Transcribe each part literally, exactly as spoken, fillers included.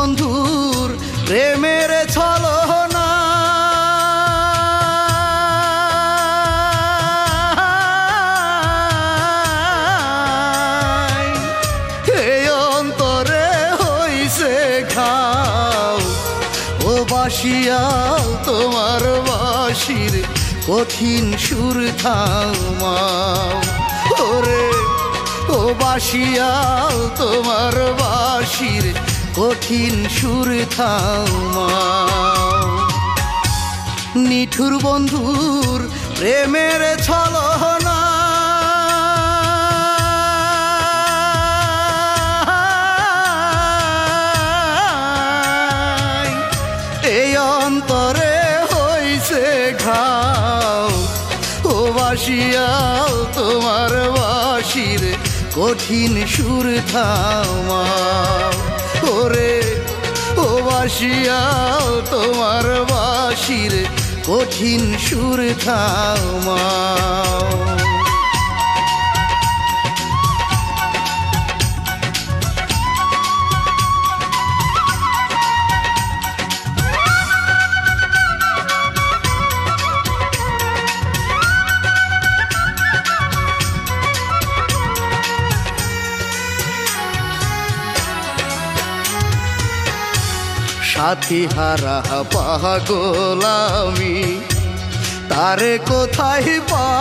বন্ধুর প্রেমের ছলনা এই অন্তরে হইছে ঘাও ও বাসিয়াও তোমার বাঁশির কঠিন সুর থামাও ওরে ও বাসিয়াও তোমার বাঁশির কঠিন সুর থামাও নিঠুর বন্ধুর প্রেমের ছলনা এই অন্তরে হইছে ঘাও ও বাসিয়াও তোমার বাঁশির কঠিন সুর থামাও ওরে ও বাসিয়াও তোমার বাঁশির কঠিন সুর থামাও সাথী হারা পাগল আমি তারে কোথায়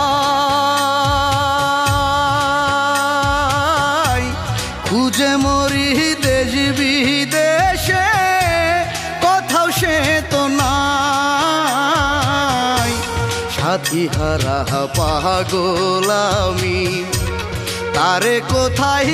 পাই খুঁজে মরি দেশ বিদেশে কোথাও সে তো নাই সাথী হারা পাগল আমি তারে কোথায়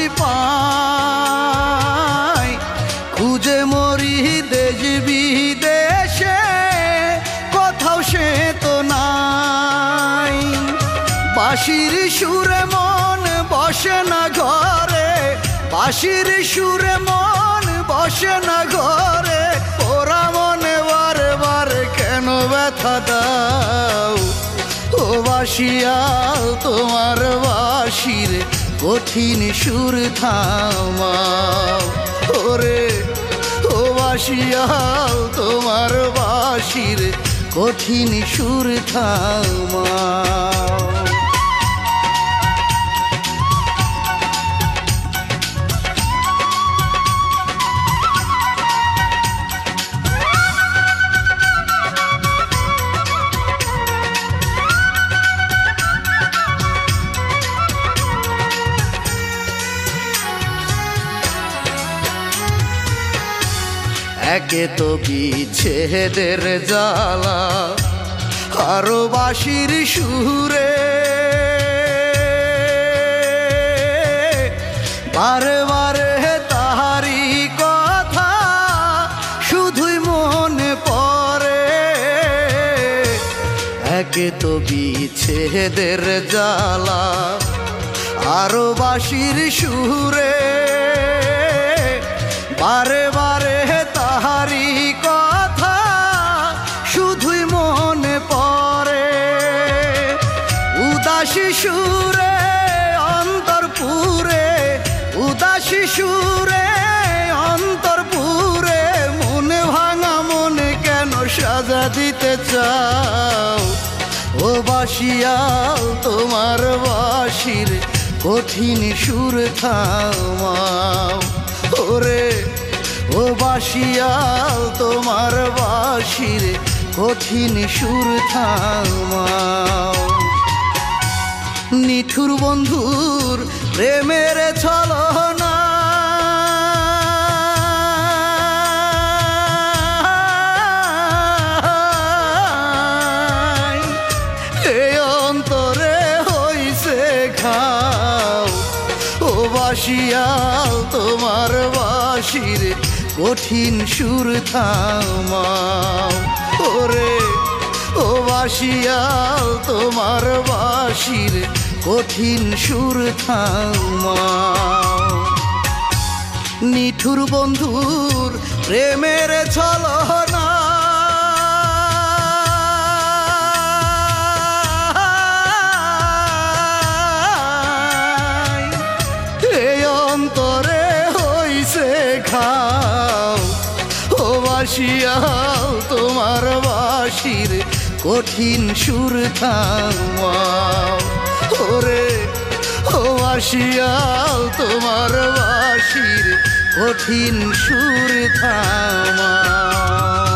পাই খুঁজে মরি দেশ বিদেশে কোথাও সে তো নাই বাঁশির সুরে মন বসে না ঘরে বাঁশির সুরে মন বসে না ঘরে ওরা মনে বারে বারে কেন ব্যথা দাও ও বাসিয়াও তোমার বাঁশির কঠিন সুর থামাও ওরে ও বাসিয়াও তোমার বাঁশির কঠিন সুর থামাও একে তো বিচ্ছেদের জ্বালা আরো বাঁশির সুরে বারে বারে তাহারি কথা শুধুই মনে পড়ে একে তো বিচ্ছেদের জ্বালা আরো বাঁশির সুরে বারে বারে তাহারি কথা শুধুই মনে পড়ে উদাসী সুরে অন্তর পুরে উদাসী সুরে অন্তর পুরে মনে ভাঙা মনে কেন সাজা দিতে চাও ও বাসিয়াও তোমার বাঁশির কঠিন সুর থামাও ওরে ও বাসিয়াও তোমার বাঁশির কঠিন সুর থামাও নিঠুর বন্ধুর প্রেমের ছলনা এই অন্তরে হইছে ঘাও ও বাসিয়াও তোমার বাঁশির কঠিন সুর থামাও ওরে ও বাসিয়াও তোমার বাঁশির কঠিন সুর থামাও নিঠুর বন্ধুর প্রেমের ছলনা এই অন্তরে হইছে ঘাও বাঁশিয়াল তোমার বাঁশির কঠিন সুর থামাও ওরে ও বাঁশিয়াল তোমার বাঁশির কঠিন সুর থামাও